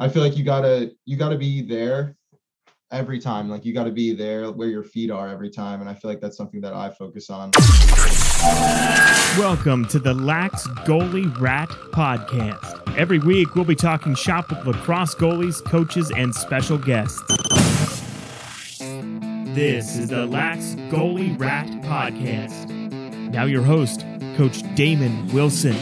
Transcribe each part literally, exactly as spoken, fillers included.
I feel like you gotta you gotta be there every time. Like you gotta be there where your feet are every time. And I feel like that's something that I focus on. Welcome to the Lax Goalie Rat Podcast. Every week we'll be talking shop with lacrosse goalies, coaches, and special guests. This is the Lax Goalie Rat Podcast. Now your host, Coach Damon Wilson.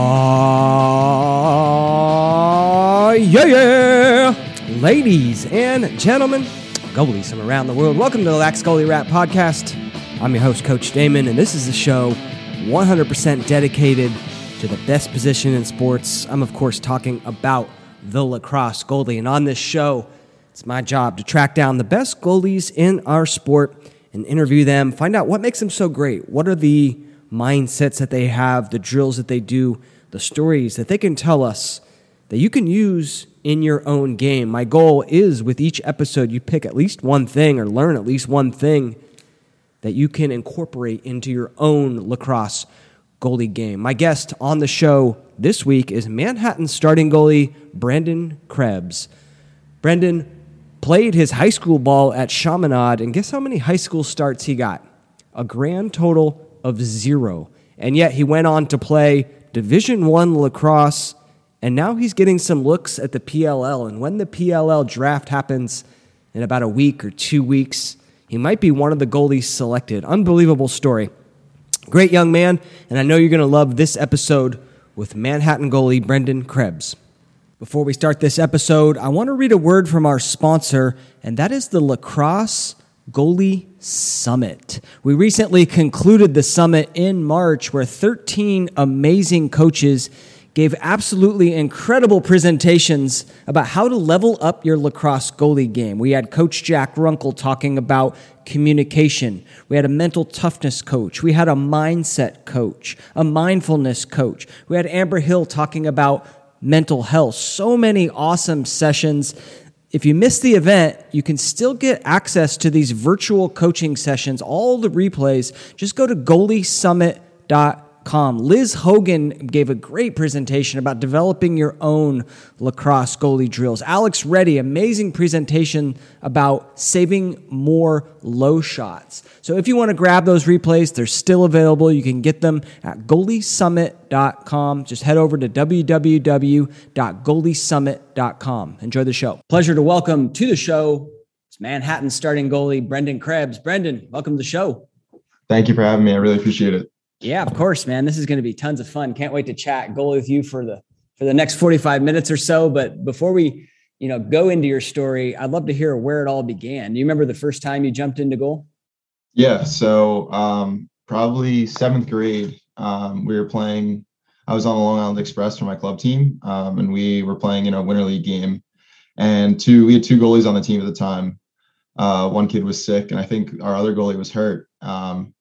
Aww, yeah, yeah. Ladies and gentlemen, goalies from around the world, welcome to the Lax Goalie Rat Podcast. I'm your host, Coach Damon, and this is a show one hundred percent dedicated to the best position in sports. I'm, of course, talking about the lacrosse goalie, and on this show, it's my job to track down the best goalies in our sport and interview them, find out what makes them so great. What are the mindsets that they have, the drills that they do, the stories that they can tell us that you can use in your own game. My goal is with each episode, you pick at least one thing or learn at least one thing that you can incorporate into your own lacrosse goalie game. My guest on the show this week is Manhattan starting goalie Brendan Krebs. Brendan played his high school ball at Chaminade, and guess how many high school starts he got? A grand total of zero. And yet he went on to play Division One lacrosse, and now he's getting some looks at the P L L. And when the P L L draft happens in about a week or two weeks, he might be one of the goalies selected. Unbelievable story. Great young man, and I know you're going to love this episode with Manhattan goalie Brendan Krebs. Before we start this episode, I want to read a word from our sponsor, and that is the Lacrosse Goalie Summit. We recently concluded the summit in March where thirteen amazing coaches gave absolutely incredible presentations about how to level up your lacrosse goalie game. We had Coach Jack Runkle talking about communication. We had a mental toughness coach. We had a mindset coach, a mindfulness coach. We had Amber Hill talking about mental health. So many awesome sessions. If you missed the event, you can still get access to these virtual coaching sessions, all the replays. Just go to goalie summit dot com. Liz Hogan gave a great presentation about developing your own lacrosse goalie drills. Alex Reddy, amazing presentation about saving more low shots. So if you want to grab those replays, they're still available. You can get them at goalie summit dot com. Just head over to w w w dot goalie summit dot com. Enjoy the show. Pleasure to welcome to the show, it's Manhattan starting goalie Brendan Krebs. Brendan, welcome to the show. Thank you for having me. I really appreciate it. Yeah, of course, man. This is going to be tons of fun. Can't wait to chat goalie with you for the for the next forty-five minutes or so. But before we, you know, go into your story, I'd love to hear where it all began. Do you remember the first time you jumped into goal? Yeah, so um, probably seventh grade. Um, we were playing. I was on the Long Island Express for my club team, um, and we were playing in a winter league game. And two, we had two goalies on the team at the time. Uh, one kid was sick, and I think our other goalie was hurt. Um,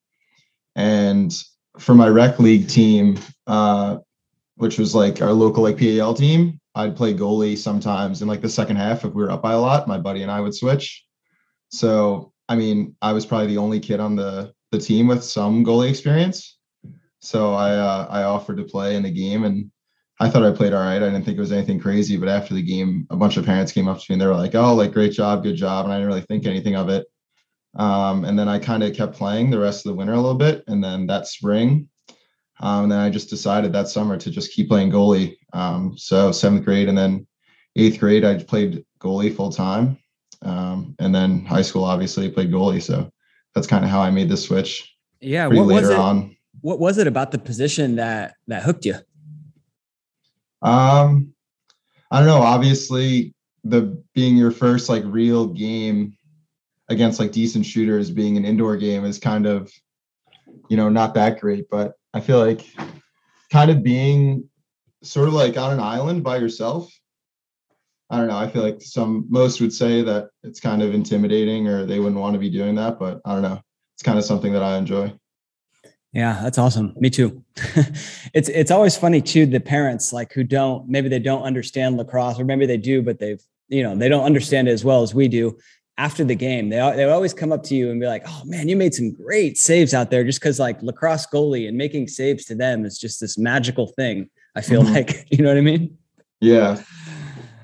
and for my rec league team, uh, which was like our local like P A L team, I'd play goalie sometimes in like the second half. If we were up by a lot, my buddy and I would switch. So, I mean, I was probably the only kid on the, the team with some goalie experience. So I, uh, I offered to play in the game, and I thought I played all right. I didn't think it was anything crazy, but after the game, a bunch of parents came up to me and they were like, "Oh, like great job, good job." And I didn't really think anything of it. Um, and then I kind of kept playing the rest of the winter a little bit. And then that spring, um, and then I just decided that summer to just keep playing goalie. Um, so seventh grade and then eighth grade, I played goalie full time. Um, and then high school, obviously played goalie. So that's kind of how I made the switch. Yeah. What was later it? On. What was it about the position that, that hooked you? Um, I don't know. Obviously the being your first like real game against like decent shooters, being an indoor game is kind of, you know, not that great, but I feel like kind of being sort of like on an island by yourself. I don't know. I feel like some, most would say that it's kind of intimidating or they wouldn't want to be doing that, but I don't know. It's kind of something that I enjoy. Yeah, that's awesome. Me too. it's, it's always funny too, the parents like who don't, maybe they don't understand lacrosse or maybe they do, but they've, you know, they don't understand it as well as we do. After the game, they they always come up to you and be like, "Oh man, you made some great saves out there." Just because like lacrosse goalie and making saves to them is just this magical thing. I feel mm-hmm. like, you know what I mean? Yeah.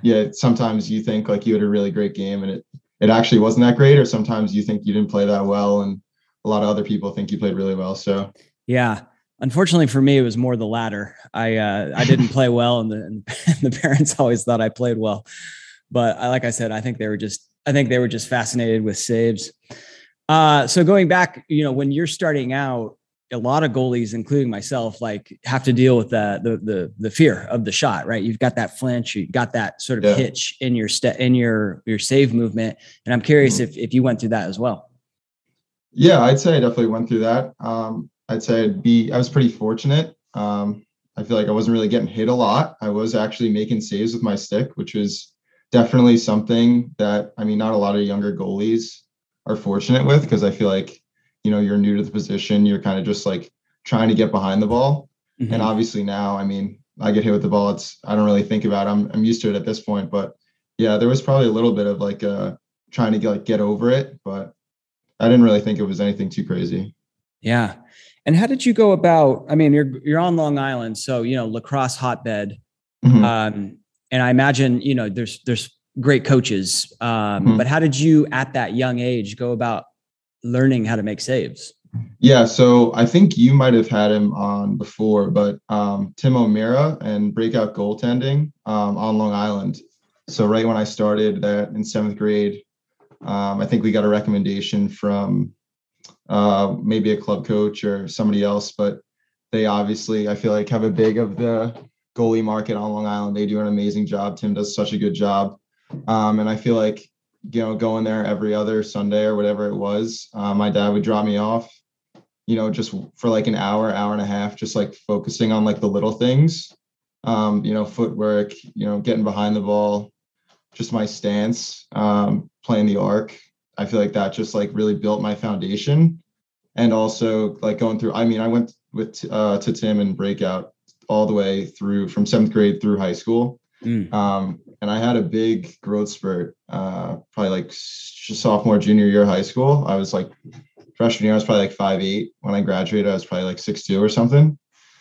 yeah, sometimes you think like you had a really great game and it, it actually wasn't that great, or sometimes you think you didn't play that well and a lot of other people think you played really well. So yeah, unfortunately for me, it was more the latter. I, uh, I didn't play well and the, and the parents always thought I played well, but I, like I said, I think they were just, I think they were just fascinated with saves. Uh, so going back, you know, when you're starting out, a lot of goalies, including myself, like have to deal with the, the, the, the fear of the shot, right? You've got that flinch, you've got that sort of yeah. hitch in your step, in your, your save movement. And I'm curious mm-hmm. if, if you went through that as well. Yeah, I'd say I definitely went through that. Um, I'd say I'd be, I was pretty fortunate. Um, I feel like I wasn't really getting hit a lot. I was actually making saves with my stick, which was definitely something that, I mean, not a lot of younger goalies are fortunate with, because I feel like, you know, you're new to the position. You're kind of just like trying to get behind the ball. Mm-hmm. And obviously now, I mean, I get hit with the ball. It's, I don't really think about it. I'm, I'm used to it at this point, but yeah, there was probably a little bit of like uh trying to get, like, get over it, but I didn't really think it was anything too crazy. Yeah. And how did you go about, I mean, you're, you're on Long Island, so, you know, lacrosse hotbed. Mm-hmm. Um, and I imagine, you know, there's, there's great coaches. Um, mm-hmm. But how did you at that young age go about learning how to make saves? Yeah. So I think you might've had him on before, but um, Tim O'Meara and Breakout Goaltending um, on Long Island. So right when I started that in seventh grade, um, I think we got a recommendation from uh, maybe a club coach or somebody else, but they obviously, I feel like, have a big of the goalie market on Long Island. They do an amazing job. Tim does such a good job. Um, and I feel like, you know, going there every other Sunday or whatever it was, uh, my dad would drop me off, you know, just for like an hour, hour and a half, just like focusing on like the little things, um, you know, footwork, you know, getting behind the ball, just my stance, um, playing the arc. I feel like that just like really built my foundation. And also like going through, I mean, I went with uh, to Tim and Breakout all the way through from seventh grade through high school. Mm. Um, and I had a big growth spurt, uh, probably like sophomore, junior year of high school. I was like freshman year, I was probably like five eight. When I graduated, I was probably like six two or something.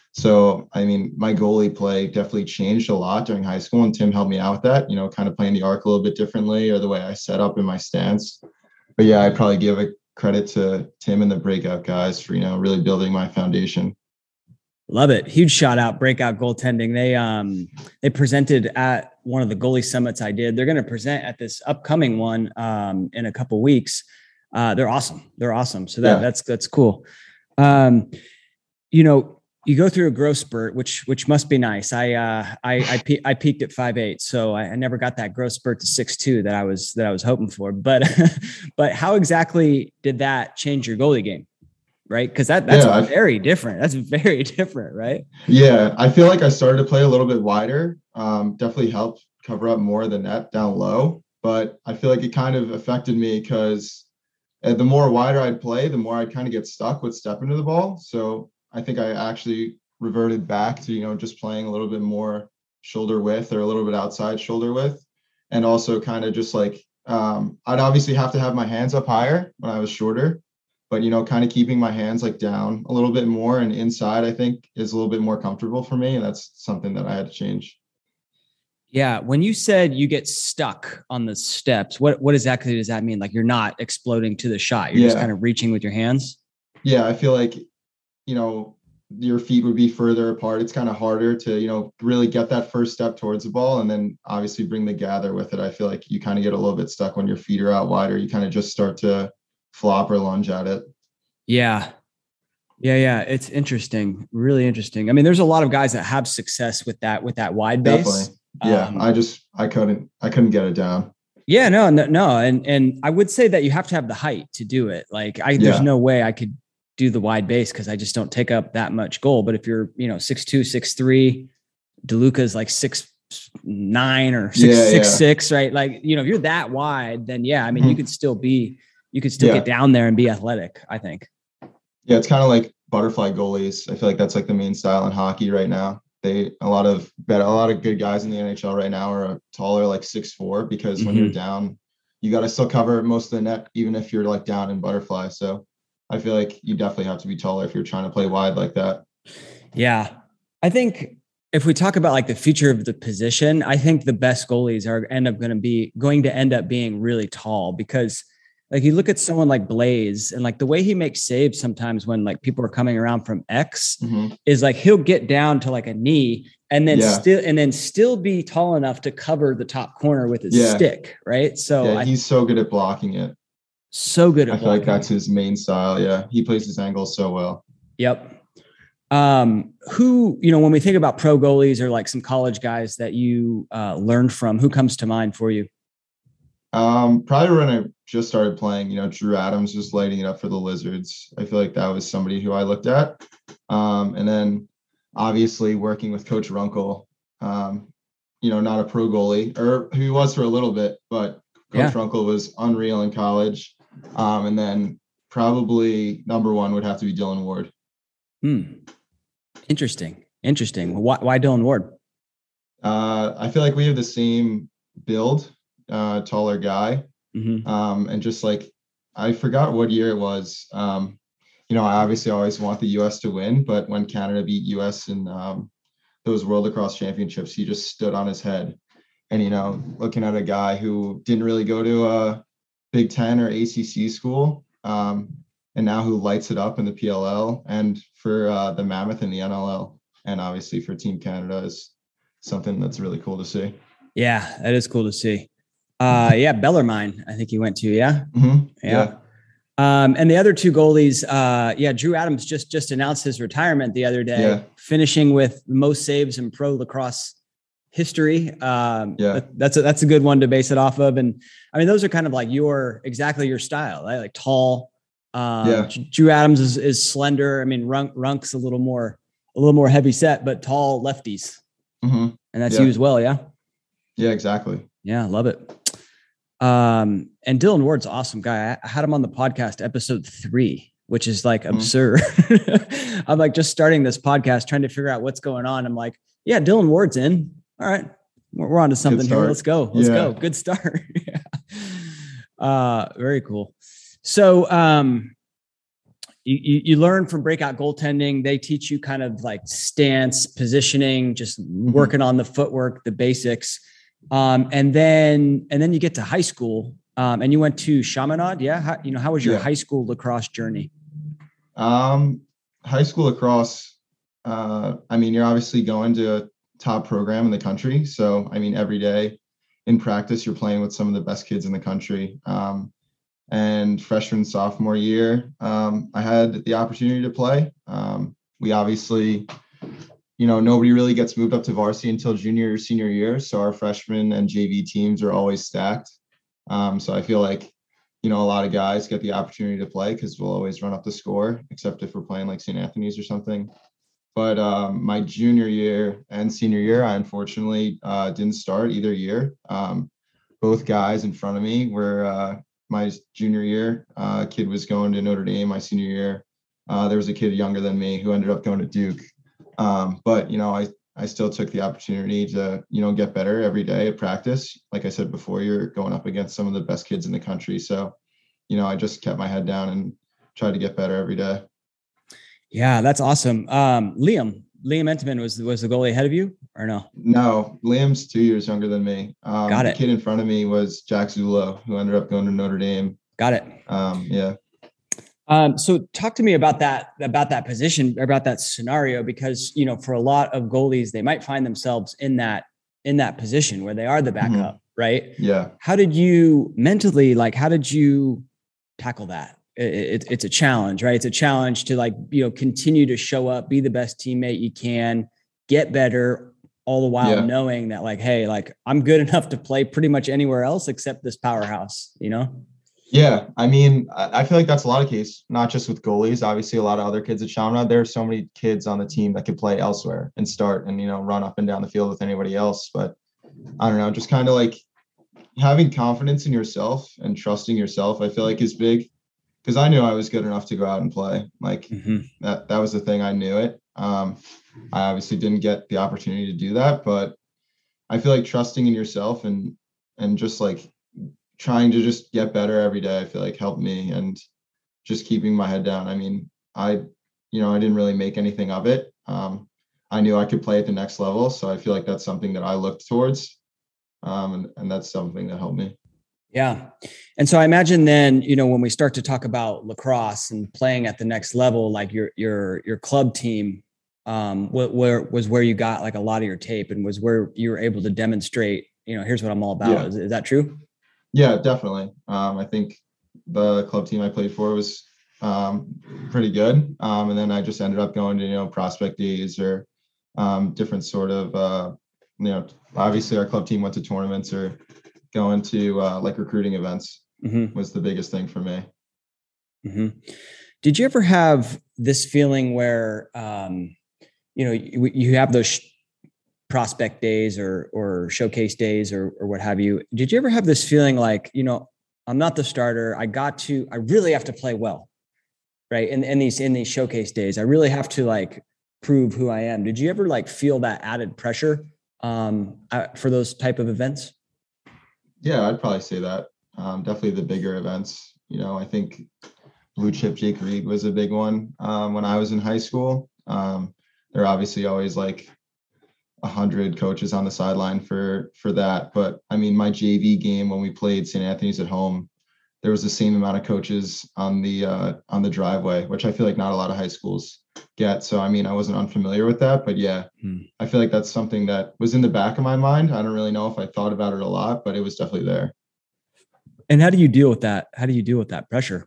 So, I mean, my goalie play definitely changed a lot during high school, and Tim helped me out with that, you know, kind of playing the arc a little bit differently, or the way I set up in my stance. But yeah, I probably give a credit to Tim and the Breakout guys for, you know, really building my foundation. Love it. Huge shout out, Breakout Goaltending. They um they presented at one of the goalie summits I did. They're going to present at this upcoming one um in a couple weeks. Uh, they're awesome. They're awesome. So that yeah. that's that's cool. Um, you know, you go through a growth spurt, which which must be nice. I uh I I, pe- I peaked at five eight, so I, I never got that growth spurt to six two that I was that I was hoping for. But but how exactly did that change your goalie game? Right? Because that that's yeah, very different. That's very different, right? Yeah, I feel like I started to play a little bit wider. Um, definitely helped cover up more of the net down low. But I feel like it kind of affected me because the more wider I'd play, the more I'd kind of get stuck with stepping to the ball. So I think I actually reverted back to, you know, just playing a little bit more shoulder width or a little bit outside shoulder width. And also kind of just like, um, I'd obviously have to have my hands up higher when I was shorter. But, you know, kind of keeping my hands like down a little bit more and inside, I think, is a little bit more comfortable for me. And that's something that I had to change. Yeah. When you said you get stuck on the steps, what, what exactly does that mean? Like you're not exploding to the shot. You're yeah. just kind of reaching with your hands. Yeah. I feel like, you know, your feet would be further apart. It's kind of harder to, you know, really get that first step towards the ball and then obviously bring the gather with it. I feel like you kind of get a little bit stuck when your feet are out wider. You kind of just start to flop or lunge at it. Yeah. Yeah. Yeah. It's interesting. Really interesting. I mean, there's a lot of guys that have success with that, with that wide base. Definitely. Yeah. Um, I just, I couldn't, I couldn't get it down. Yeah, no, no, no. And, and I would say that you have to have the height to do it. Like I, yeah. there's no way I could do the wide base because I just don't take up that much goal. But if you're, you know, six two, six three, DeLuca's like six nine or six yeah, six yeah. six, right? Like, you know, if you're that wide, then yeah, I mean, mm-hmm. you could still be, you could still yeah. get down there and be athletic, I think. Yeah, it's kind of like butterfly goalies. I feel like that's like the main style in hockey right now. They a lot of better, a lot of good guys in the N H L right now are taller, like six four, because mm-hmm. when you're down, you got to still cover most of the net, even if you're like down in butterfly. So I feel like you definitely have to be taller if you're trying to play wide like that. Yeah. I think if we talk about like the future of the position, I think the best goalies are end up going to be going to end up being really tall, because like you look at someone like Blaze and like the way he makes saves sometimes when like people are coming around from X mm-hmm. is like he'll get down to like a knee and then yeah. still and then still be tall enough to cover the top corner with his yeah. stick, right? So yeah, he's I, so good at blocking it. So good at I feel blocking. like that's his main style. Yeah, he plays his angles so well. Yep. Um, who, you know, when we think about pro goalies or like some college guys that you uh, learned from, who comes to mind for you? Um, probably when I just started playing, you know, Drew Adams just lighting it up for the Lizards. I feel like that was somebody who I looked at. Um, and then obviously working with Coach Runkle, um, you know, not a pro goalie, or who he was for a little bit, but Coach yeah. Runkle was unreal in college. Um, and then probably number one would have to be Dylan Ward. Hmm. Interesting. Interesting. Why, why Dylan Ward? Uh, I feel like we have the same build. Uh, taller guy. Mm-hmm. Um, and just like, I forgot what year it was. Um, you know, I obviously always want the U S to win, but when Canada beat U S in um, those World Lacrosse Championships, he just stood on his head. And, you know, looking at a guy who didn't really go to a Big Ten or A C C school, um, and now who lights it up in the P L L and for uh, the Mammoth in the N L L, and obviously for Team Canada is something that's really cool to see. Yeah, that is cool to see. Uh, yeah, Bellarmine, I think he went to, yeah. Mm-hmm. Yeah. yeah. Um, and the other two goalies, uh, yeah, Drew Adams just, just announced his retirement the other day, yeah. finishing with most saves in pro lacrosse history. Um, yeah, that, that's a, that's a good one to base it off of. And I mean, those are kind of like your, exactly your style, right? Like tall. Um, yeah. Drew Adams is, is slender. I mean, Runk, Runk's a little more, a little more heavy set, but tall lefties. Mm-hmm. And that's yeah. you as well. Yeah. Yeah, exactly. Yeah. Love it. Um, and Dylan Ward's an awesome guy. I had him on the podcast episode three, which is like mm-hmm. absurd. I'm like just starting this podcast, trying to figure out what's going on. I'm like, yeah, Dylan Ward's in. All right. We're, we're on to something here. Let's go. Let's yeah. go. Good start. yeah. Uh, very cool. So, um, you, you, you learn from Breakout Goaltending. They teach you kind of like stance, positioning, just mm-hmm. working on the footwork, the basics. Um, and then, and then you get to high school, um, and you went to Chaminade. Yeah. How, you know, how was your yeah. high school lacrosse journey? Um, high school lacrosse, uh, I mean, you're obviously going to a top program in the country. So, I mean, every day in practice, you're playing with some of the best kids in the country. Um, and freshman, sophomore year, um, I had the opportunity to play. Um, we obviously, you know, nobody really gets moved up to varsity until junior or senior year. So our freshman and J V teams are always stacked. Um, so I feel like, you know, a lot of guys get the opportunity to play because we'll always run up the score, except if we're playing like Saint Anthony's or something. But um, my junior year and senior year, I unfortunately uh, didn't start either year. Um, both guys in front of me were uh, my junior year. Uh, kid was going to Notre Dame. My senior year, uh, there was a kid younger than me who ended up going to Duke. Um, but, you know, I, I still took the opportunity to, you know, get better every day at practice. Like I said before, you're going up against some of the best kids in the country. So, you know, I just kept my head down and tried to get better every day. Yeah, that's awesome. Um, Liam, Liam Entenman was, was the goalie ahead of you or no? No, Liam's two years younger than me. Um, Got it. The kid in front of me was Jack Zulo, who ended up going to Notre Dame. Got it. Um, yeah. Um, so talk to me about that, about that position, about that scenario, because, you know, for a lot of goalies, they might find themselves in that, in that position where they are the backup, mm-hmm. right? Yeah. How did you mentally, like, how did you tackle that? It, it, it's a challenge, right? It's a challenge to like, you know, continue to show up, be the best teammate you can, get better, all the while yeah. knowing that like, hey, like I'm good enough to play pretty much anywhere else except this powerhouse, you know? Yeah, I mean, I feel like that's a lot of case, not just with goalies. Obviously, a lot of other kids at Chaminade. There are so many kids on the team that could play elsewhere and start and, you know, run up and down the field with anybody else. But I don't know, just kind of like having confidence in yourself and trusting yourself, I feel like is big because I knew I was good enough to go out and play. Like mm-hmm. that, that was the thing. I knew it. Um, I obviously didn't get the opportunity to do that, but I feel like trusting in yourself and, and just like, trying to just get better every day, I feel like helped me and just keeping my head down. I mean, I, you know, I didn't really make anything of it. Um, I knew I could play at the next level. So I feel like that's something that I looked towards. Um, and, and that's something that helped me. Yeah. And so I imagine then, you know, when we start to talk about lacrosse and playing at the next level, like your, your, your club team, um, what, where was where you got like a lot of your tape and was where you were able to demonstrate, you know, here's what I'm all about. Yeah. Is, is that true? Yeah, definitely. Um, I think the club team I played for was um, pretty good. Um, and then I just ended up going to, you know, prospect days or um, different sort of, uh, you know, obviously our club team went to tournaments or going to uh, like recruiting events mm-hmm. was the biggest thing for me. Mm-hmm. Did you ever have this feeling where, um, you know, you, you have those sh- prospect days or, or showcase days or, or what have you? Did you ever have this feeling like, you know, I'm not the starter. I got to, I really have to play well, right? In, in these, in these showcase days, I really have to like prove who I am. Did you ever like feel that added pressure um, for those type of events? Yeah, I'd probably say that. Um, definitely the bigger events. You know, I think Blue Chip Jake Reed was a big one um, when I was in high school. Um, there are obviously always like a hundred coaches on the sideline for for that. But I mean, my J V game when we played Saint Anthony's at home, there was the same amount of coaches on the uh, on the driveway, which I feel like not a lot of high schools get. So I mean, I wasn't unfamiliar with that, but yeah, hmm. I feel like that's something that was in the back of my mind. I don't really know if I thought about it a lot, but it was definitely there. And how do you deal with that? How do you deal with that pressure?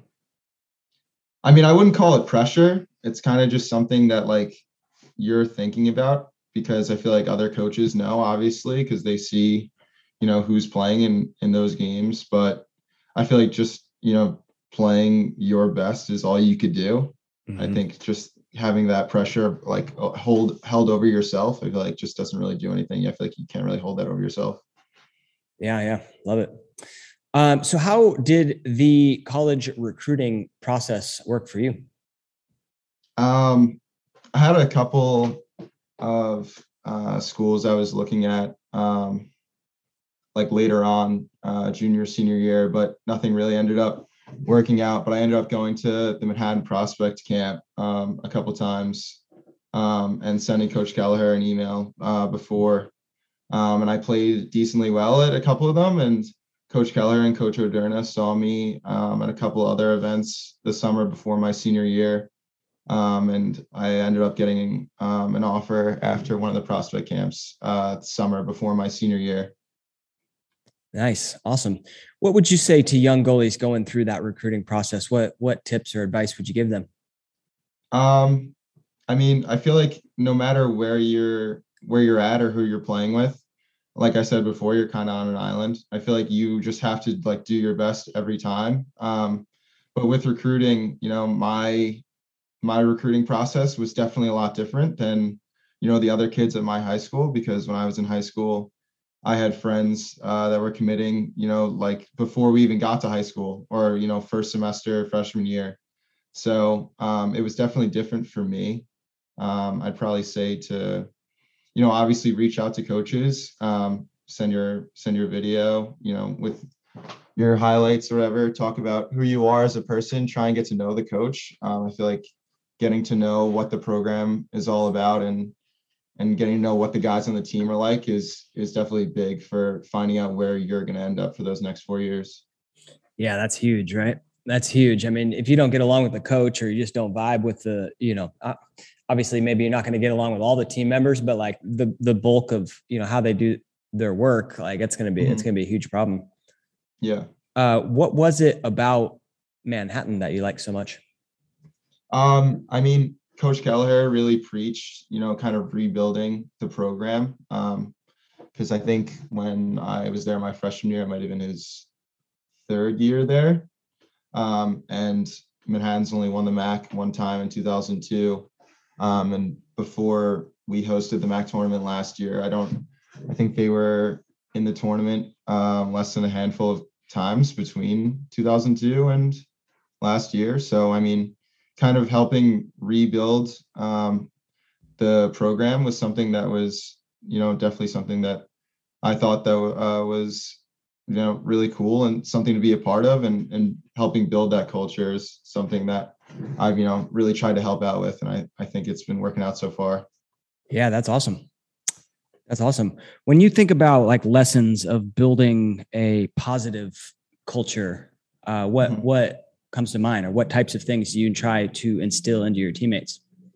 I mean, I wouldn't call it pressure. It's kind of just something that like you're thinking about, because I feel like other coaches know, obviously, because they see, you know, who's playing in, in those games. But I feel like just, you know, playing your best is all you could do. Mm-hmm. I think just having that pressure, like hold held over yourself, I feel like just doesn't really do anything. I feel like you can't really hold that over yourself. Yeah. Yeah. Love it. Um, so how did the college recruiting process work for you? Um, I had a couple of uh, schools I was looking at, um, like later on, uh, junior, senior year, but nothing really ended up working out. But I ended up going to the Manhattan Prospect Camp um, a couple times um, and sending Coach Kelleher an email uh, before. Um, and I played decently well at a couple of them. And Coach Kelleher and Coach Oderna saw me um, at a couple other events this summer before my senior year. Um, and I ended up getting um, an offer after one of the prospect camps uh, summer before my senior year. Nice. Awesome. What would you say to young goalies going through that recruiting process? What, what tips or advice would you give them? Um, I mean, I feel like no matter where you're, where you're at or who you're playing with, like I said before, you're kind of on an island. I feel like you just have to like do your best every time. Um, but with recruiting, you know, my, my recruiting process was definitely a lot different than, you know, the other kids at my high school, because when I was in high school, I had friends uh, that were committing, you know, like before we even got to high school or, you know, first semester, freshman year. So um, it was definitely different for me. Um, I'd probably say to, you know, obviously reach out to coaches, um, send your, send your video, you know, with your highlights or whatever, talk about who you are as a person, try and get to know the coach. Um, I feel like getting to know what the program is all about and and getting to know what the guys on the team are like is is definitely big for finding out where you're going to end up for those next four years. Yeah, that's huge, right? That's huge. I mean, if you don't get along with the coach or you just don't vibe with the, you know, obviously maybe you're not going to get along with all the team members, but like the the bulk of, you know, how they do their work, like it's going to be, mm-hmm. it's going to be a huge problem. Yeah. Uh, what was it about Manhattan that you like so much? Um, I mean, Coach Kelleher really preached, you know, kind of rebuilding the program. Um, because I think when I was there my freshman year, it might have been his third year there. Um, and Manhattan's only won the M A C one time in two thousand two. Um, and before we hosted the M A C tournament last year, I don't, I think they were in the tournament um, less than a handful of times between two thousand two and last year. So, I mean, kind of helping rebuild um, the program was something that was, you know, definitely something that I thought that uh, was, you know, really cool and something to be a part of, and, and helping build that culture is something that I've, you know, really tried to help out with. And I, I think it's been working out so far. Yeah, that's awesome. That's awesome. When you think about like lessons of building a positive culture, uh, what Mhm. what comes to mind, or what types of things do you try to instill into your teammates?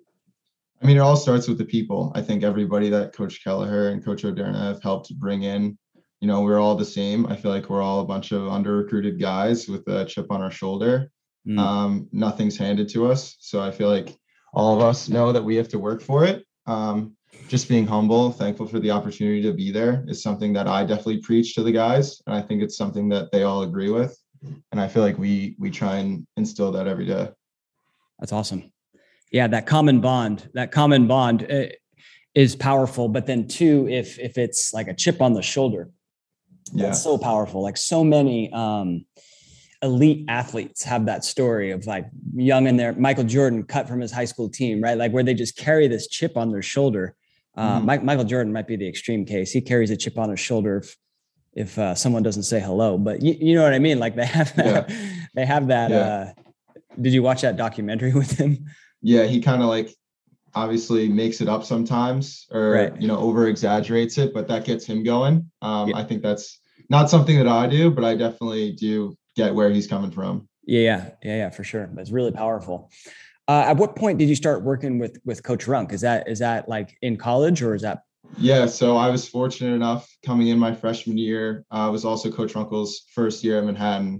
I mean, it all starts with the people. I think everybody that Coach Kelleher and Coach O'Derna have helped bring in, you know, we're all the same. I feel like we're all a bunch of under-recruited guys with a chip on our shoulder. Mm. Um, nothing's handed to us. So I feel like all of us know that we have to work for it. Um, just being humble, thankful for the opportunity to be there is something that I definitely preach to the guys. And I think it's something that they all agree with. And I feel like we we try and instill that every day. That's awesome. Yeah, that common bond, that common bond uh, is powerful. But then too, if if it's like a chip on the shoulder, Yeah. that's so powerful. Like so many um, elite athletes have that story of like young in there. Michael Jordan cut from his high school team, right? Like where they just carry this chip on their shoulder. Uh, Mhm. Mike, Michael Jordan might be the extreme case. He carries a chip on his shoulder if, if uh, someone doesn't say hello, but you, you know what I mean? Like they have that, Yeah. they have that. Yeah. Uh, did you watch that documentary with him? Yeah, he kind of like obviously makes it up sometimes or, Right. you know, over exaggerates it, but that gets him going. Um, Yeah. I think that's not something that I do, but I definitely do get where he's coming from. Yeah, yeah, yeah, yeah, for sure. It's really powerful. Uh, at what point did you start working with with Coach Runk? Is that is that like in college, or is that? Yeah, so I was fortunate enough coming in my freshman year. I uh, was also Coach Runkle's first year at Manhattan.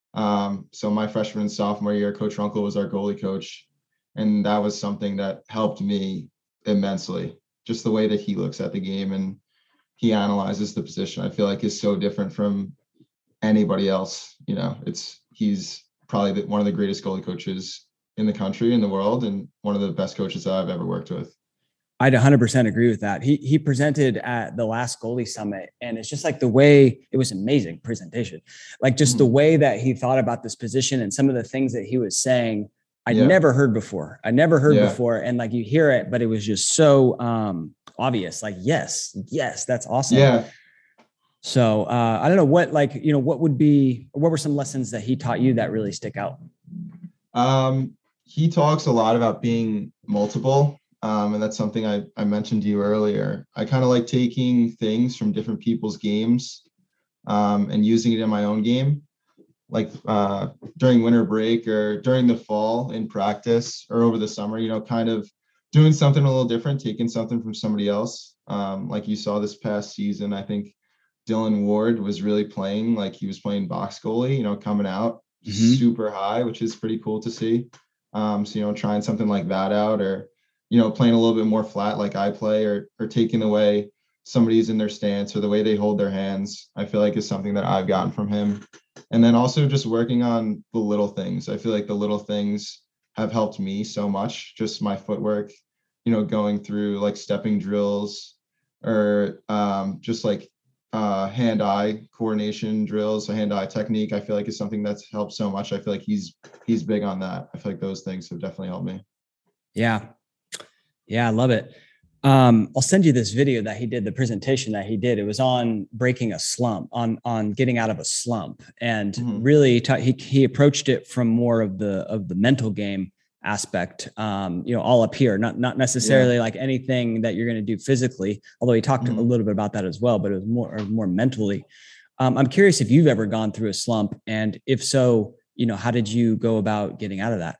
Um, so my freshman and sophomore year, Coach Runkle was our goalie coach. And that was something that helped me immensely. Just the way that he looks at the game and he analyzes the position, I feel like is so different from anybody else. You know, it's he's probably the, one of the greatest goalie coaches in the country, in the world, and one of the best coaches that I've ever worked with. I'd one hundred percent agree with that. He he presented at the last goalie summit, and it's just like the way it was amazing presentation, like just mm-hmm. the way that he thought about this position and some of the things that he was saying. I'd yeah. never heard before. I never heard yeah. before. And like you hear it, but it was just so um, obvious. Like, yes, yes, that's awesome. Yeah. So uh, I don't know what, like, you know, what would be, what were some lessons that he taught you that really stick out? Um, he talks a lot about being multiple. Um, and that's something I, I mentioned to you earlier. I kind of like taking things from different people's games um, and using it in my own game. Like uh, during winter break or during the fall in practice or over the summer, you know, kind of doing something a little different, taking something from somebody else. Um, like you saw this past season, I think Dylan Ward was really playing like he was playing box goalie, you know, coming out mm-hmm. super high, which is pretty cool to see. Um, so, you know, trying something like that out or, you know, playing a little bit more flat like I play or or taking away somebody's in their stance or the way they hold their hands, I feel like is something that I've gotten from him. And then also just working on the little things. I feel like the little things have helped me so much, just my footwork, you know, going through like stepping drills or um, just like uh, hand-eye coordination drills, a hand-eye technique, I feel like is something that's helped so much. I feel like he's he's big on that. I feel like those things have definitely helped me. Yeah. Yeah, I love it. Um, I'll send you this video that he did, the presentation that he did. It was on breaking a slump, on on getting out of a slump, and mm-hmm. really ta- he he approached it from more of the of the mental game aspect. Um, you know, all up here, not not necessarily yeah. like anything that you're going to do physically. Although he talked mm-hmm. a little bit about that as well, but it was more more mentally. Um, I'm curious if you've ever gone through a slump, and if so, you know, how did you go about getting out of that?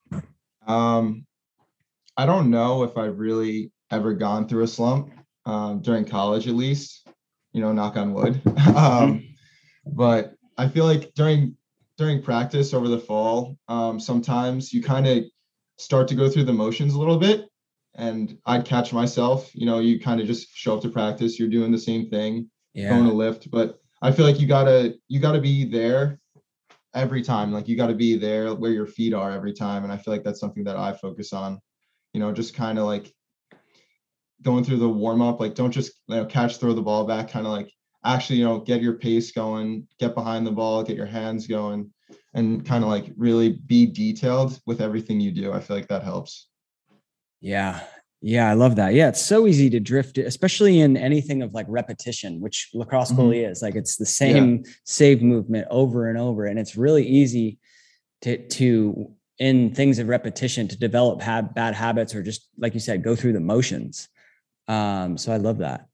Um, I don't know if I really. ever gone through a slump um, during college, at least, you know, knock on wood. um, but I feel like during during practice over the fall, um, sometimes you kind of start to go through the motions a little bit, and I'd catch myself. You know, you kind of just show up to practice, you're doing the same thing, yeah. going to lift, but I feel like you gotta you gotta be there every time. Like you gotta be there where your feet are every time, and I feel like that's something that I focus on. You know, just kind of like. Going through the warm up, like don't just you know, catch, throw the ball back, kind of like actually, you know, get your pace going, get behind the ball, get your hands going, and kind of like really be detailed with everything you do. I feel like that helps. Yeah. Yeah. I love that. Yeah. It's so easy to drift, especially in anything of like repetition, which lacrosse mm-hmm. goalie is. Like it's the same yeah. save movement over and over. And it's really easy to, to in things of repetition to develop have bad habits or just, like you said, go through the motions. Um, so I love that.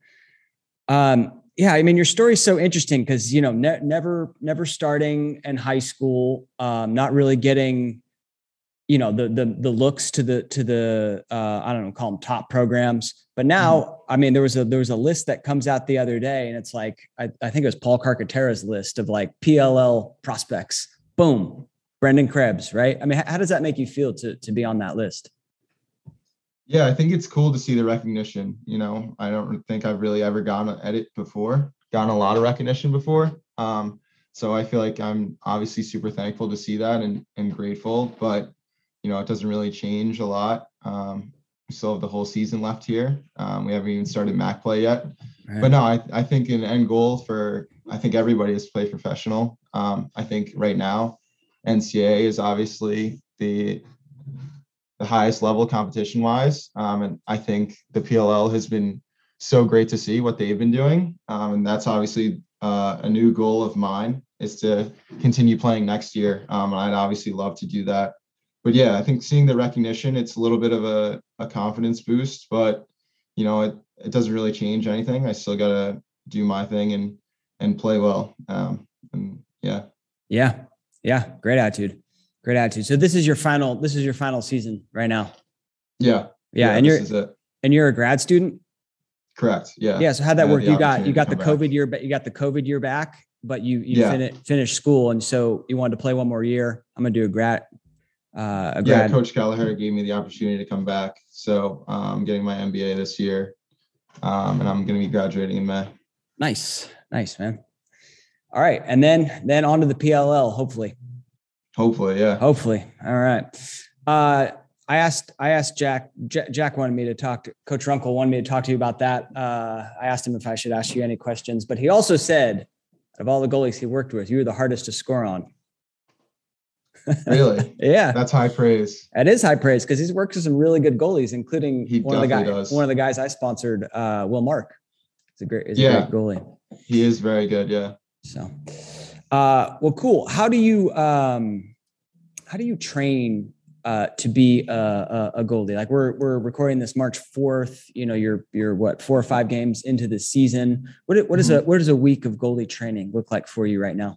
Um, yeah, I mean, your story is so interesting because, you know, ne- never, never starting in high school, um, not really getting, you know, the, the, the looks to the, to the, uh, I don't know, call them top programs. But now, mm-hmm. I mean, there was a, there was a list that comes out the other day and it's like, I, I think it was Paul Carcaterra's list of like P L L prospects. Boom. Brendan Krebs. Right. I mean, how, how does that make you feel to, to be on that list? Yeah, I think it's cool to see the recognition. You know, I don't think I've really ever gotten an edit before, gotten a lot of recognition before. Um, so I feel like I'm obviously super thankful to see that and, and grateful, but, you know, it doesn't really change a lot. Um, we still have the whole season left here. Um, we haven't even started M A C play yet. Right. But no, I, I think an end goal for, I think everybody is to play professional. Um, I think right now, N C A A is obviously the the highest level competition wise. Um, and I think the P L L has been so great to see what they've been doing. Um, and that's obviously uh, a new goal of mine is to continue playing next year. Um, and I'd obviously love to do that. But yeah, I think seeing the recognition, it's a little bit of a, a confidence boost, but you know, it, it doesn't really change anything. I still got to do my thing and, and play well. Um, and yeah. Yeah. Yeah. Great attitude. Great attitude. So this is your final, this is your final season right now. Yeah. Yeah. yeah and you're, is it. and you're a grad student. Correct. Yeah. Yeah. So how'd that work? You got, you got the COVID back. year, but you got the COVID year back, but you, you yeah. fin- finished school. And so you wanted to play one more year. I'm going to do a grad, uh, a grad. Yeah. Coach Gallagher gave me the opportunity to come back. So um, I'm getting my M B A this year um, and I'm going to be graduating in May. Nice. Nice, man. All right. And then, then on to the P L L, hopefully. Hopefully, yeah. Hopefully. All right. Uh, I asked, I asked Jack, J- Jack wanted me to talk to Coach Runkle wanted me to talk to you about that. Uh, I asked him if I should ask you any questions, but he also said of all the goalies he worked with, you were the hardest to score on. Really? Yeah. That's high praise. That is high praise because he's worked with some really good goalies, including he one of the guys, does. one of the guys I sponsored, uh, Will Mark. It's a great, it's yeah. a great goalie. He is very good. Yeah. So, uh, well, cool. How do you, um, how do you train, uh, to be a, a, a goalie? Like we're, we're recording this March fourth, you know, you're, you're what, four or five games into the season. What, what is mm-hmm. a, what does a week of goalie training look like for you right now?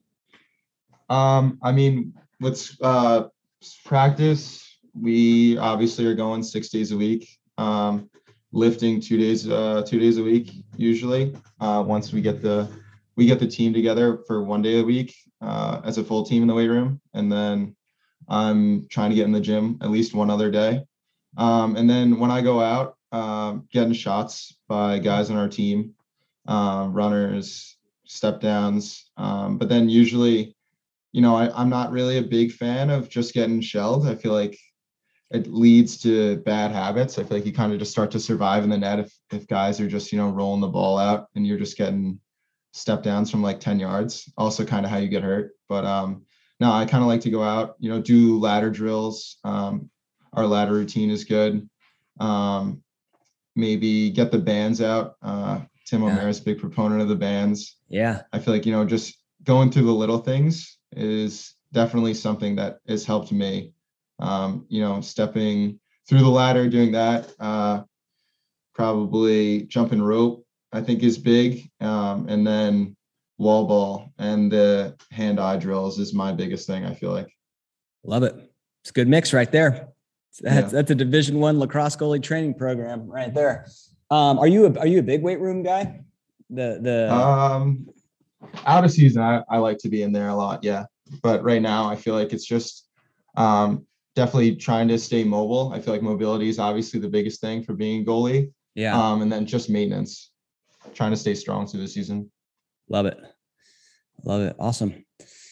Um, I mean, let's, uh, practice. We obviously are going six days a week, um, lifting two days, uh, two days a week, usually, uh, once we get the, we get the team together for one day a week, uh, as a full team in the weight room. And then I'm trying to get in the gym at least one other day. Um, and then when I go out, uh, getting shots by guys on our team, uh, runners, step downs. Um, but then usually, you know, I, I'm not really a big fan of just getting shelled. I feel like it leads to bad habits. I feel like you kind of just start to survive in the net if, if guys are just, you know, rolling the ball out and you're just getting step downs from like ten yards. Also kind of how you get hurt. But um, no, I kind of like to go out, you know, do ladder drills. Um, our ladder routine is good. Um, maybe get the bands out. Uh, Tim yeah. O'Meara's a big proponent of the bands. Yeah. I feel like, you know, just going through the little things is definitely something that has helped me. Um, you know, stepping through the ladder, doing that, uh, probably jumping rope, I think is big. Um, and then wall ball and the hand-eye drills is my biggest thing, I feel like. Love it. It's a good mix right there. That's, yeah. that's a Division One lacrosse goalie training program right there. Um, are you a, are you a big weight room guy? The, the, um, out of season, I, I like to be in there a lot. Yeah. But right now I feel like it's just, um, definitely trying to stay mobile. I feel like mobility is obviously the biggest thing for being a goalie. Yeah. Um, and then just maintenance, trying to stay strong through the season. Love it. Love it. Awesome.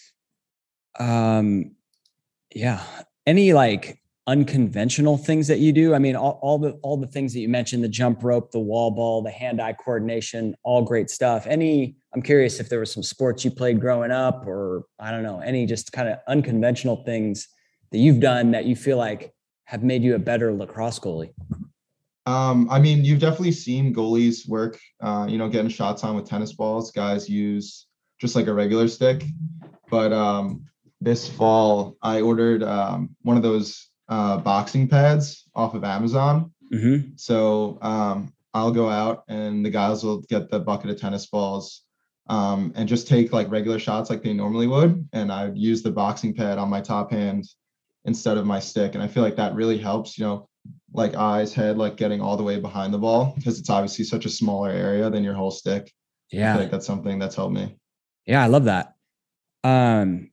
Um, yeah. Any like unconventional things that you do? I mean, all, all the, all the things that you mentioned, the jump rope, the wall ball, the hand-eye coordination, all great stuff. Any, I'm curious if there were some sports you played growing up or I don't know, any just kind of unconventional things that you've done that you feel like have made you a better lacrosse goalie? Um, I mean, you've definitely seen goalies work, uh, you know, getting shots on with tennis balls. Guys use just like a regular stick. But um, this fall, I ordered um, one of those uh, boxing pads off of Amazon. Mm-hmm. So um, I'll go out and the guys will get the bucket of tennis balls um, and just take like regular shots like they normally would. And I would use the boxing pad on my top hand instead of my stick. And I feel like that really helps, you know, like eyes, head, like getting all the way behind the ball because it's obviously such a smaller area than your whole stick. Yeah. I feel like that's something that's helped me. Yeah, I love that. Um,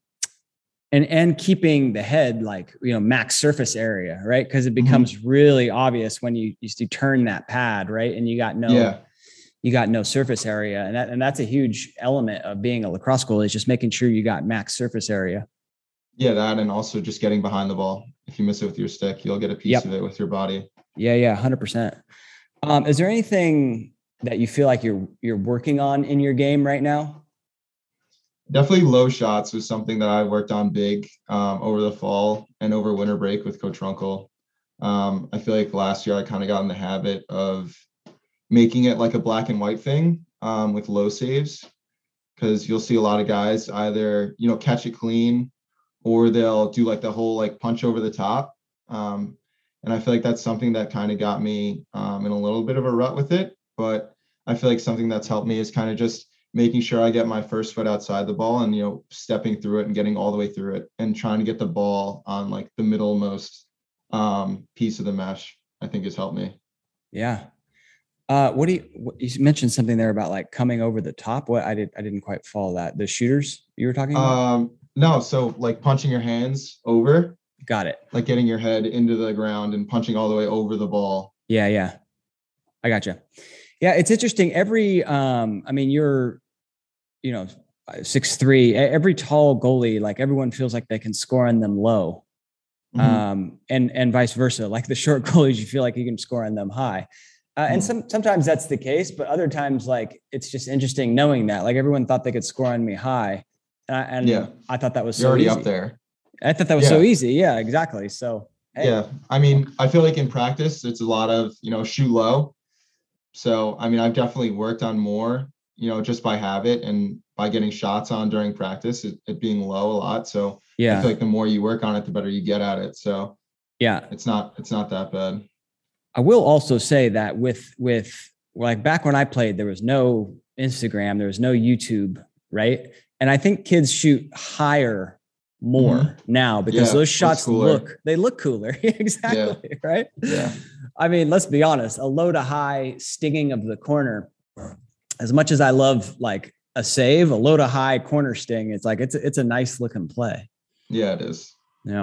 and and keeping the head like, you know, max surface area, right? Because it becomes mm-hmm. really obvious when you you turn that pad, right? And you got no, yeah. you got no surface area, and that and that's a huge element of being a lacrosse goalie is just making sure you got max surface area. Yeah, that and also just getting behind the ball. If you miss it with your stick, you'll get a piece yep. of it with your body. Yeah, yeah, one hundred percent. Um, is there anything that you feel like you're you're working on in your game right now? Definitely low shots was something that I worked on big um, over the fall and over winter break with Coach Runkle. Um, I feel like last year I kind of got in the habit of making it like a black and white thing um, with low saves, because you'll see a lot of guys either, you know, catch it clean or they'll do like the whole like punch over the top. Um, and I feel like that's something that kind of got me um, in a little bit of a rut with it. But I feel like something that's helped me is kind of just making sure I get my first foot outside the ball and, you know, stepping through it and getting all the way through it and trying to get the ball on like the middlemost um, piece of the mesh, I think has helped me. Yeah. Uh, what do you, what, you mentioned something there about like coming over the top. What I did, I didn't quite follow that. The shooters you were talking about? Um, no. So like punching your hands over. Got it. Like getting your head into the ground and punching all the way over the ball. Yeah. Yeah. I gotcha. Yeah. It's interesting. Every, um, I mean, you're, you know, six, three, every tall goalie, like everyone feels like they can score on them low. Mm-hmm. Um, and, and vice versa. Like the short goalies, you feel like you can score on them high. Uh, and some, sometimes that's the case, but other times, like, it's just interesting knowing that, like, everyone thought they could score on me high. And I, and yeah. I thought that was You're so already easy. up there. I thought that was yeah. so easy. Yeah, exactly. So, hey. yeah, I mean, I feel like in practice, it's a lot of, you know, shoot low. So, I mean, I've definitely worked on more, you know, just by habit and by getting shots on during practice, it, it being low a lot. So yeah, I feel like the more you work on it, the better you get at it. So yeah, it's not, it's not that bad. I will also say that with, with like back when I played, there was no Instagram, there was no YouTube, right? And I think kids shoot higher more mm-hmm. now because yeah, those shots look, they look cooler. Exactly. Yeah. Right. Yeah. I mean, let's be honest, a low to high stinging of the corner, as much as I love like a save, a low to high corner sting, it's like, it's, a, it's a nice looking play. Yeah, it is. Yeah.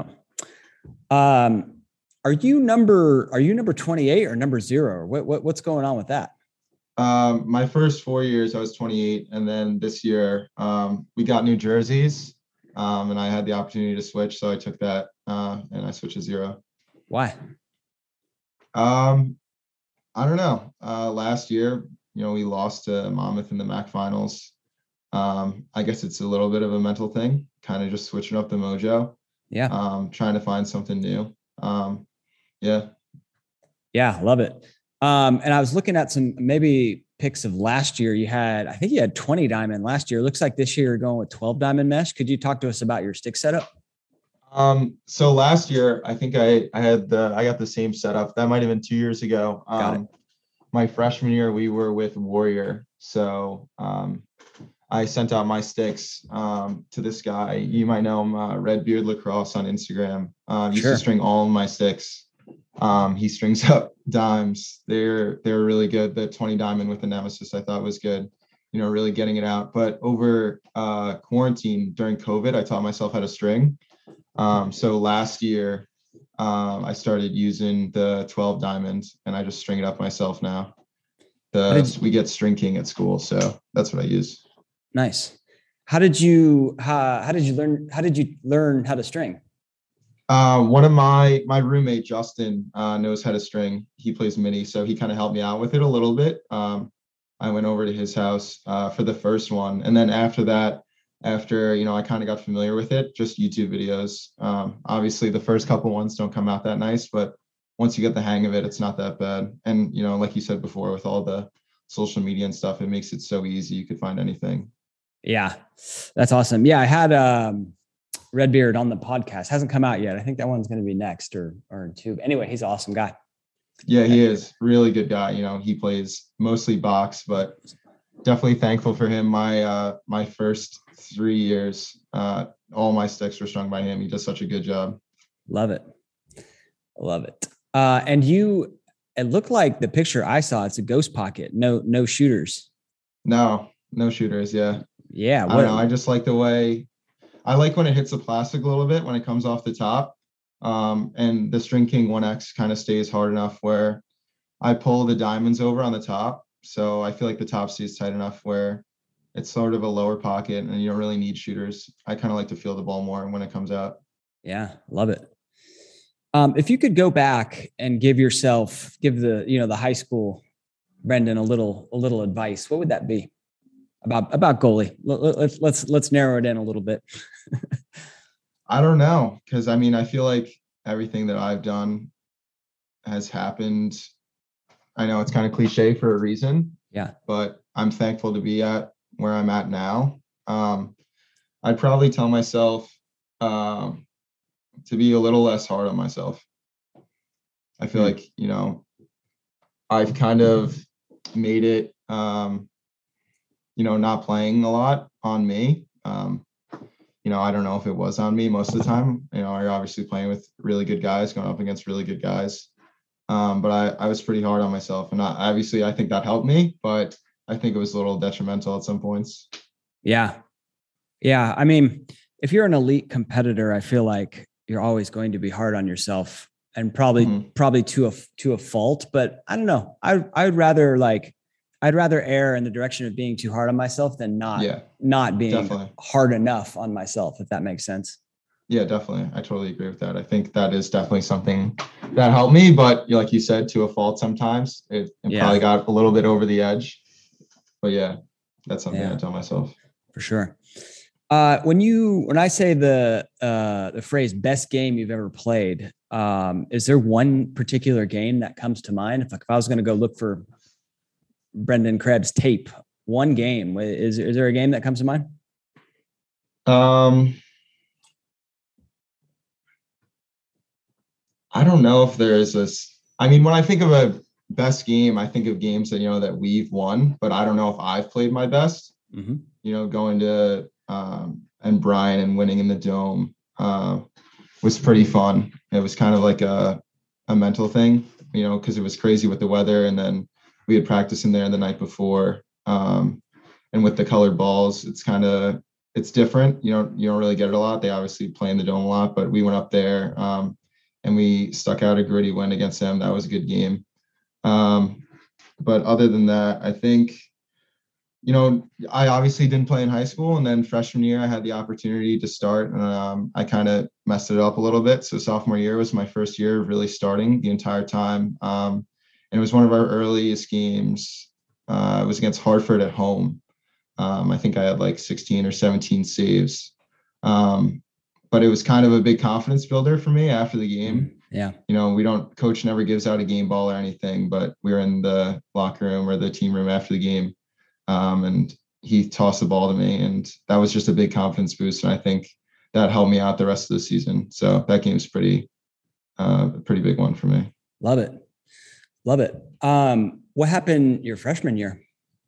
Um, Are you number, are you number twenty-eight or number zero? Or what, what, what's going on with that? Um, my first four years, I was twenty-eight. And then this year, um, we got new jerseys um, and I had the opportunity to switch. So I took that uh, and I switched to zero. Why? Um, I don't know. Uh, last year, you know, we lost to Monmouth in the M A C finals. Um, I guess it's a little bit of a mental thing, kind of just switching up the mojo. Yeah. Um, trying to find something new. Um, Yeah. Yeah. Love it. Um, and I was looking at some maybe pics of last year. You had, I think you had twenty diamond last year. It looks like this year you're going with twelve diamond mesh. Could you talk to us about your stick setup? Um, so last year, I think I, I had the, I got the same setup. That might've been two years ago. Um, got it. My freshman year, we were with Warrior. So, um, I sent out my sticks um, to this guy. You might know him, uh, Redbeard Lacrosse on Instagram. Um, used sure. to string all of my sticks. Um, he strings up dimes. They're they're really good. The twenty diamond with the Nemesis I thought was good. You know, really getting it out. But over uh, quarantine during COVID, I taught myself how to string. Um, so last year, um, I started using the twelve diamonds, and I just string it up myself now. The you- we get String King at school, so that's what I use. Nice. How did you, how, how did you learn, how did you learn how to string? Uh, one of my, my roommate, Justin, uh, knows how to string. He plays mini. So he kind of helped me out with it a little bit. Um, I went over to his house, uh, for the first one. And then after that, after, you know, I kind of got familiar with it, just YouTube videos. Um, obviously the first couple ones don't come out that nice, but once you get the hang of it, it's not that bad. And, you know, like you said before, with all the social media and stuff, it makes it so easy. You could find anything. Yeah, that's awesome. Yeah, I had um, Redbeard on the podcast. Hasn't come out yet. I think that one's going to be next or or in two. Anyway, he's an awesome guy. Yeah, he is really good guy. You know, he plays mostly box, but definitely thankful for him. My uh my first three years, uh, all my sticks were strung by him. He does such a good job. Love it. Love it. Uh, and you, it looked like the picture I saw, it's a ghost pocket. No, no shooters. No, no shooters. Yeah. Yeah. What, I don't know. I just like the way I like when it hits the plastic a little bit when it comes off the top. Um, and the String King one X kind of stays hard enough where I pull the diamonds over on the top. So I feel like the top stays tight enough where it's sort of a lower pocket and you don't really need shooters. I kind of like to feel the ball more when it comes out. Yeah. Love it. Um, if you could go back and give yourself, give the, you know, the high school Brendan a little, a little advice, what would that be about, about goalie? Let's, let's, let's narrow it in a little bit. I don't know. Cause I mean, I feel like everything that I've done has happened. I know it's kind of cliche for a reason. Yeah. But I'm thankful to be at where I'm at now. Um, I'd probably tell myself, um, to be a little less hard on myself. I feel like, you know, I've kind of made it, um, you know, not playing a lot on me. Um, you know, I don't know if it was on me most of the time. You know, you're obviously playing with really good guys, going up against really good guys. Um, but I, I was pretty hard on myself. And I, obviously, I think that helped me, but I think it was a little detrimental at some points. Yeah. Yeah. I mean, if you're an elite competitor, I feel like you're always going to be hard on yourself and probably, mm-hmm. probably to a, to a fault, but I don't know. I I would rather like, I'd rather err in the direction of being too hard on myself than not, yeah, not being definitely. hard enough on myself, if that makes sense. Yeah, definitely. I totally agree with that. I think that is definitely something that helped me, but like you said, to a fault sometimes it, it yeah. probably got a little bit over the edge, but yeah, that's something yeah. I tell myself. For sure. Uh, when you, when I say the, uh, the phrase best game you've ever played, um, is there one particular game that comes to mind? If, like, if I was going to go look for Brendan Krebs tape, one game, is, is there a game that comes to mind? Um, I don't know if there is this, I mean, when I think of a best game, I think of games that, you know, that we've won, but I don't know if I've played my best, mm-hmm. you know, going to, um, and Brian and winning in the Dome, uh, was pretty fun. It was kind of like a, a mental thing, you know, cause it was crazy with the weather. And then we had practice in there the night before. Um, and with the colored balls, it's kind of, it's different. You know, you don't really get it a lot. They obviously play in the Dome a lot, but we went up there, um, and we stuck out a gritty win against them. That was a good game. Um, but other than that, I think, you know, I obviously didn't play in high school, and then freshman year I had the opportunity to start, and um, I kind of messed it up a little bit. So sophomore year was my first year of really starting the entire time. Um, and it was one of our earliest games. Uh, it was against Hartford at home. Um, I think I had like sixteen or seventeen saves. Um, but it was kind of a big confidence builder for me after the game. Yeah. You know, we don't, coach never gives out a game ball or anything, but we were in the locker room or the team room after the game. Um, and he tossed the ball to me, and that was just a big confidence boost. And I think that helped me out the rest of the season. So that game's pretty, uh, a pretty big one for me. Love it. Love it. Um, what happened your freshman year?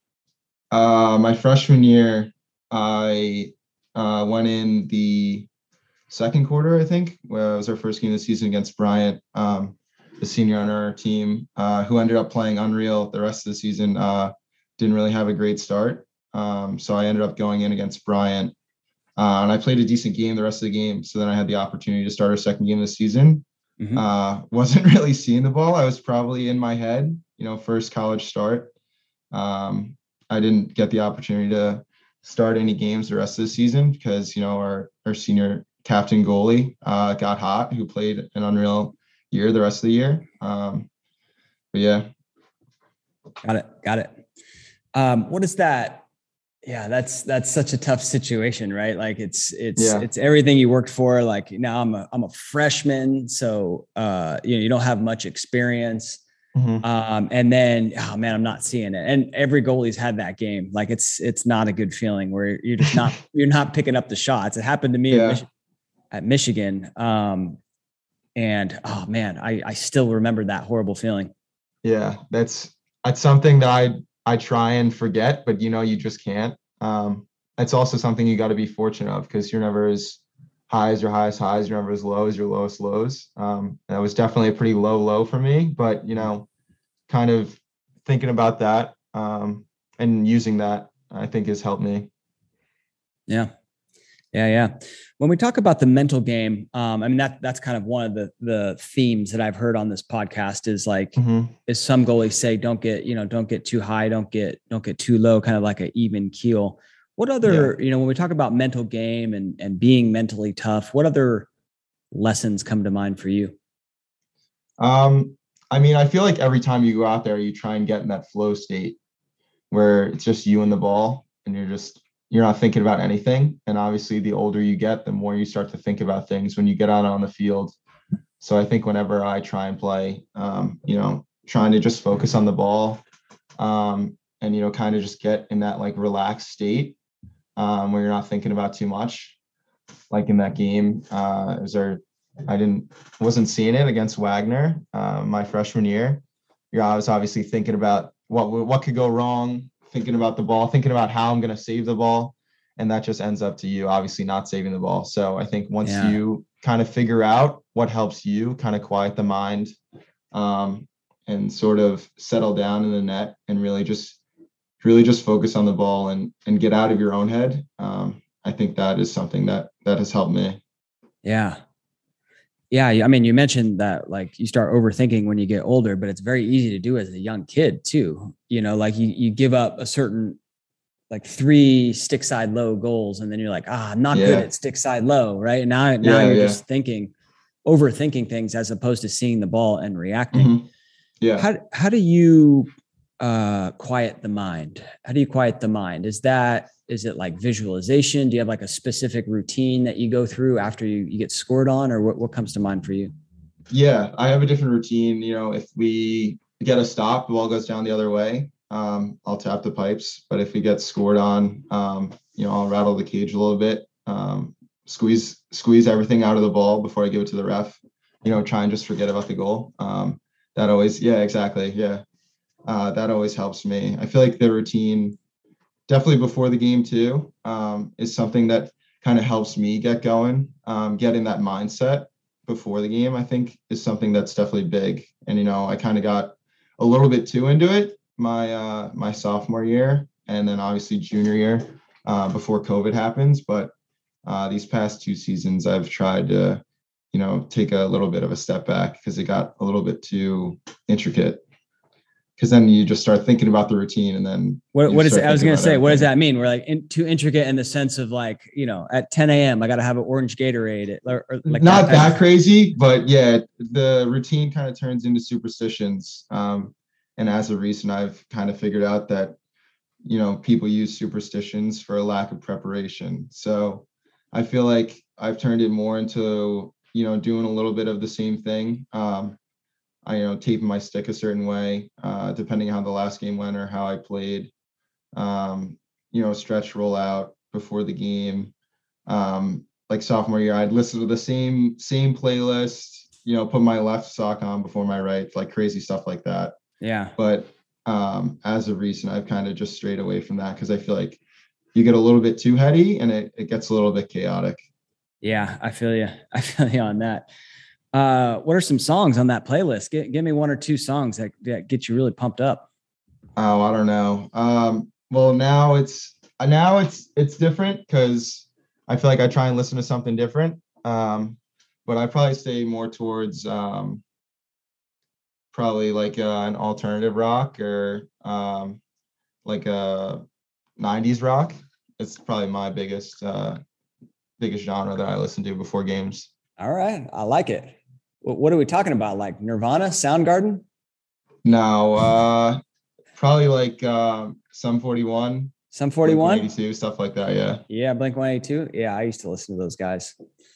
Uh, my freshman year, I uh, went in the second quarter, I think, where it was our first game of the season against Bryant, um, the senior on our team, uh, who ended up playing unreal the rest of the season. Uh, didn't really have a great start. Um, so I ended up going in against Bryant, uh, and I played a decent game the rest of the game. So then I had the opportunity to start our second game of the season. Mm-hmm. Uh, wasn't really seeing the ball. I was probably in my head, you know, first college start. Um, I didn't get the opportunity to start any games the rest of the season because, you know, our, our senior captain goalie uh, got hot, who played an unreal year the rest of the year. Um, but yeah. Got it. Got it. Um, what is that? Yeah, that's, that's such a tough situation, right? Like it's, it's, yeah. it's everything you worked for. Like now I'm a, I'm a freshman. So, uh, you know, you don't have much experience. Mm-hmm. Um, and then, oh man, I'm not seeing it. And every goalie's had that game. Like it's, it's not a good feeling where you're just not, you're not picking up the shots. It happened to me yeah. at, Mich- at Michigan. Um, and, oh man, I, I still remember that horrible feeling. Yeah, that's that's something that I I try and forget, but you know, you just can't. Um, it's also something you got to be fortunate of because you're never as high as your highest highs, you're never as low as your lowest lows. Um, that was definitely a pretty low low for me, but you know, kind of thinking about that um, and using that, I think has helped me. Yeah. Yeah. Yeah. When we talk about the mental game, um, I mean, that that's kind of one of the, the themes that I've heard on this podcast is like, Mm-hmm. is some goalies say, don't get, you know, don't get too high, don't get, don't get too low, kind of like an even keel. What other, Yeah. you know, when we talk about mental game and, and being mentally tough, what other lessons come to mind for you? Um, I mean, I feel like every time you go out there, you try and get in that flow state where it's just you and the ball and you're just you're not thinking about anything. And obviously the older you get, the more you start to think about things when you get out on the field. So I think whenever I try and play, um, you know, trying to just focus on the ball um, and, you know, kind of just get in that like relaxed state um, where you're not thinking about too much. Like in that game, uh, is there, I didn't, wasn't seeing it against Wagner uh, my freshman year. You're I was obviously thinking about what what could go wrong, thinking about the ball, thinking about how I'm going to save the ball. And that just ends up to you, obviously not saving the ball. So I think once Yeah. you kind of figure out what helps you kind of quiet the mind um, and sort of settle down in the net and really just, really just focus on the ball and, and get out of your own head. Um, I think that is something that, that has helped me. Yeah. Yeah. I mean, you mentioned that like you start overthinking when you get older, but it's very easy to do as a young kid too. You know, like you, you give up a certain like three stick side low goals. And then you're like, ah, I'm not Yeah. good at stick side low. Right. Now, now Yeah, you're yeah. just thinking, overthinking things as opposed to seeing the ball and reacting. Mm-hmm. Yeah. How, how do you uh, quiet the mind? How do you quiet the mind? Is that, is it like visualization? Do you have like a specific routine that you go through after you, you get scored on, or what, what comes to mind for you? Yeah, I have a different routine. You know, if we get a stop, the ball goes down the other way. Um, I'll tap the pipes. But if we get scored on, um, you know, I'll rattle the cage a little bit, um, squeeze squeeze everything out of the ball before I give it to the ref. You know, try and just forget about the goal. Um, that always, yeah, exactly, yeah. Uh, that always helps me. I feel like the routine, definitely before the game too, um, is something that kind of helps me get going. Um, get in that mindset before the game, I think, is something that's definitely big. And you know, I kind of got a little bit too into it my uh, my sophomore year, and then obviously junior year uh, before COVID happens. But uh, these past two seasons, I've tried to, you know, take a little bit of a step back because it got a little bit too intricate. Because then you just start thinking about the routine, and then what what is it? I was going to say, everything. What does that mean? We're like in, too intricate in the sense of like, you know, at ten a.m. I got to have an orange Gatorade. Or, or like not that, that of- crazy, but yeah, the routine kind of turns into superstitions. Um, and as a recent, I've kind of figured out that, you know, people use superstitions for a lack of preparation. So I feel like I've turned it more into, you know, doing a little bit of the same thing. Um, I, you know, taping my stick a certain way, uh, depending on how the last game went or how I played. Um, you know, stretch roll out before the game. Um, like sophomore year, I'd listen to the same same playlist. You know, put my left sock on before my right, like crazy stuff like that. Yeah. But um, as of recent, I've kind of just strayed away from that because I feel like you get a little bit too heady and it, it gets a little bit chaotic. Yeah, I feel you. I feel you on that. Uh, what are some songs on that playlist? Give, give me one or two songs that, that get you really pumped up. Oh, I don't know. Um, well, now it's now it's it's different because I feel like I try and listen to something different. Um, but I probably stay more towards um, probably like uh, an alternative rock or um, like a nineties rock. It's probably my biggest uh, biggest genre that I listen to before games. All right, I like it. What are we talking about? Like Nirvana, Soundgarden? No, uh, probably like um, Sum forty-one, Sum forty-one, Blink one eighty-two, stuff like that. Yeah, yeah, Blink one eighty-two. Yeah, I used to listen to those guys.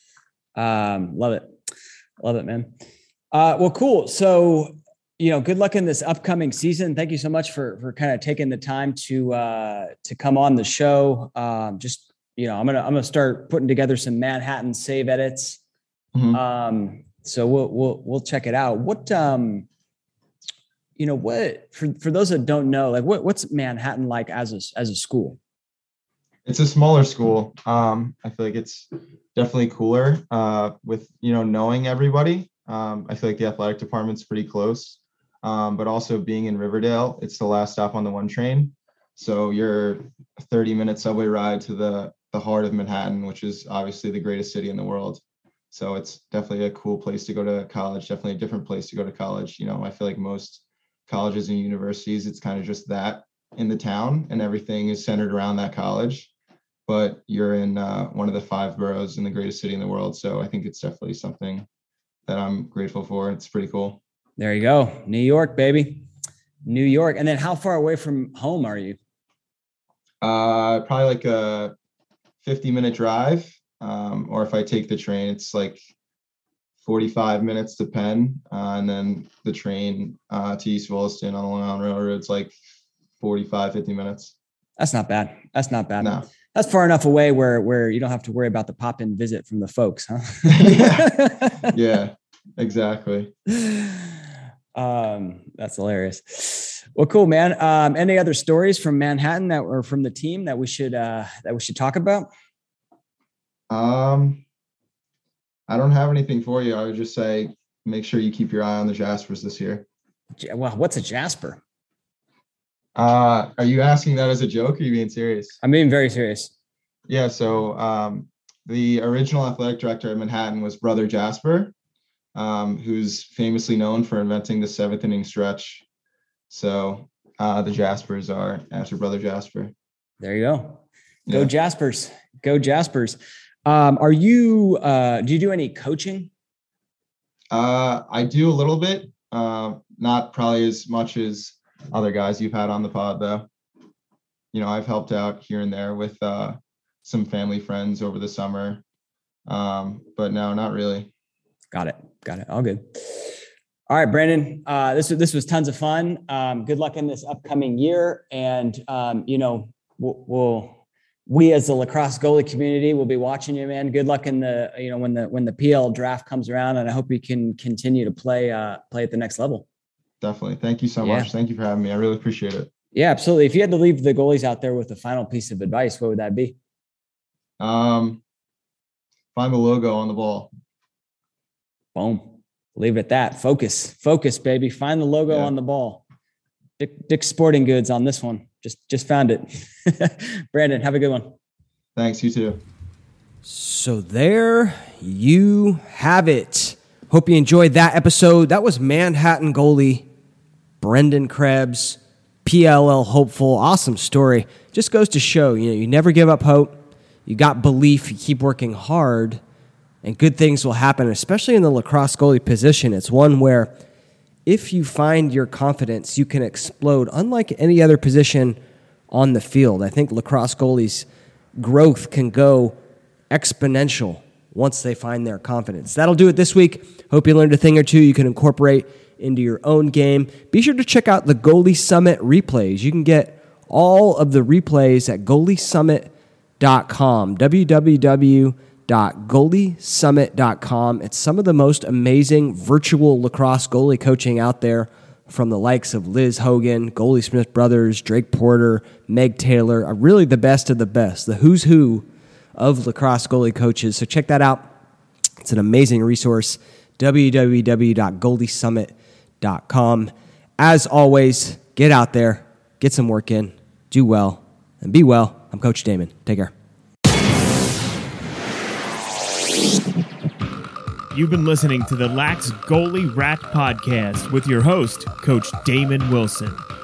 Um, love it, love it, man. Uh, well, cool. So, you know, good luck in this upcoming season. Thank you so much for for kind of taking the time to uh, to come on the show. Um, just you know, I'm gonna I'm gonna start putting together some Manhattan save edits. Mm-hmm. Um, so we'll we'll we'll check it out. What um, you know, what, for, for those that don't know, like what, what's Manhattan like as a, as a school? It's a smaller school. Um, I feel like it's definitely cooler uh, with, you know, knowing everybody. Um, I feel like the athletic department's pretty close, um, but also being in Riverdale, it's the last stop on the one train. So you're a thirty minute subway ride to the, the heart of Manhattan, which is obviously the greatest city in the world. So it's definitely a cool place to go to college, definitely a different place to go to college. You know, I feel like most colleges and universities, it's kind of just that in the town and everything is centered around that college. But you're in uh, one of the five boroughs in the greatest city in the world. So I think it's definitely something that I'm grateful for. It's pretty cool. There you go. New York, baby. New York. And then how far away from home are you? Uh, probably like a fifty minute drive. Um, or if I take the train, it's like forty-five minutes to Penn. Uh, and then the train uh, to East Williston on the Long Island Railroad, it's like forty-five, fifty minutes. That's not bad. That's not bad. No. That's far enough away where, where you don't have to worry about the pop-in visit from the folks, huh? yeah. yeah, exactly. Um, that's hilarious. Well, cool, man. Um, any other stories from Manhattan that were from the team that we should, uh, that we should talk about? Um, I don't have anything for you. I would just say, make sure you keep your eye on the Jaspers this year. Well, what's a Jasper? Uh, are you asking that as a joke or are you being serious? I'm being very serious. Yeah. So, um, the original athletic director at Manhattan was Brother Jasper, um, who's famously known for inventing the seventh inning stretch. So, uh, the Jaspers are after Brother Jasper. There you go. Go Yeah. Jaspers. Go Jaspers. Um, are you, uh, do you do any coaching? Uh, I do a little bit, uh, not probably as much as other guys you've had on the pod though. You know, I've helped out here and there with uh, some family friends over the summer. Um, but no, not really. Got it. Got it. All good. All right, Brandon, uh, this was, this was tons of fun. Um, good luck in this upcoming year. And, um, you know, we'll, we'll, we as the lacrosse goalie community will be watching you, man. Good luck in the, you know, when the, when the P L draft comes around, and I hope you can continue to play, uh, play at the next level. Definitely. Thank you so Yeah. much. Thank you for having me. I really appreciate it. Yeah, absolutely. If you had to leave the goalies out there with a final piece of advice, what would that be? Um, find the logo on the ball. Boom. Leave it at that. Focus, focus, baby. Find the logo Yeah. on the ball. Dick, Dick Sporting Goods on this one. Just, just found it. Brandon, have a good one. Thanks. You too. So there you have it. Hope you enjoyed that episode. That was Manhattan goalie Brendan Krebs, P L L hopeful. Awesome story. Just goes to show, you know, you never give up hope. You got belief. You keep working hard, and good things will happen, especially in the lacrosse goalie position. It's one where if you find your confidence, you can explode, unlike any other position on the field. I think lacrosse goalies' growth can go exponential once they find their confidence. That'll do it this week. Hope you learned a thing or two you can incorporate into your own game. Be sure to check out the Goalie Summit replays. You can get all of the replays at goalie summit dot com, w w w dot goalie summit dot com. It's some of the most amazing virtual lacrosse goalie coaching out there, from the likes of Liz Hogan, Goalie Smith Brothers, Drake Porter, Meg Taylor, are really the best of the best, the who's who of lacrosse goalie coaches. So check that out. It's an amazing resource, w w w dot goalie summit dot com. As always, get out there, get some work in, do well, and be well. I'm Coach Damon. Take care. You've been listening to the Lax Goalie Rat Podcast with your host, Coach Damon Wilson.